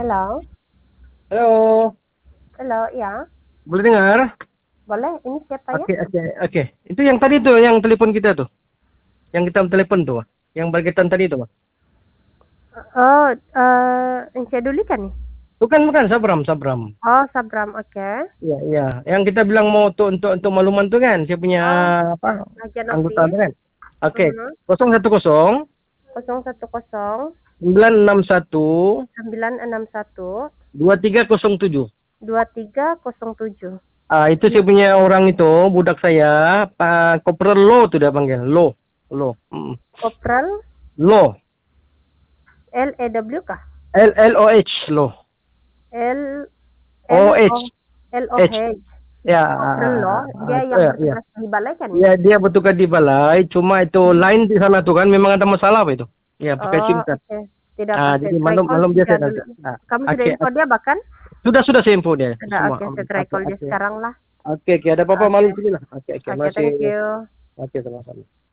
Halo, Halo, halo, ya, boleh dengar? boleh. Ini siapa ya? Oke. Itu yang tadi tuh, yang telepon kita tuh. Yang kita telepon tuh, yang berkaitan tadi tuh. Oh, Encik Duli kan nih? Bukan, Sabram. Oh, Sabram, oke. Iya. Yang kita bilang mau untuk makluman tuh kan, saya punya Oh, apa agen anggota office. tuh kan. Oke, Mhm. 010 010 961 961 2307. 2307. Itu saya punya orang itu, budak saya, Pak Kopral Lo tuh dia panggil, Lo. Kopral Lo, LEW kah? LOH, Lo. L L O OH. L O H. H. Ya, Kopral loh. Dia yang iya. bertugas di balai kan nih? Ya, dia bertugas di balai, cuma itu lain di sana tuh kan memang ada masalah apa itu. Ya, pakai Oh, SIM card. oke. Tidak apa, saya Jadi try call malam dia biasa dulu. nanti. Kamu sudah Oke, info dia bahkan? sudah saya info dia Sudah, semua. oke, saya try call dia Oke. sekarang lah. Oke, ada apa-apa Oke, malam sini lah. Oke, oke, thank masih. you. Oke, sama-sama.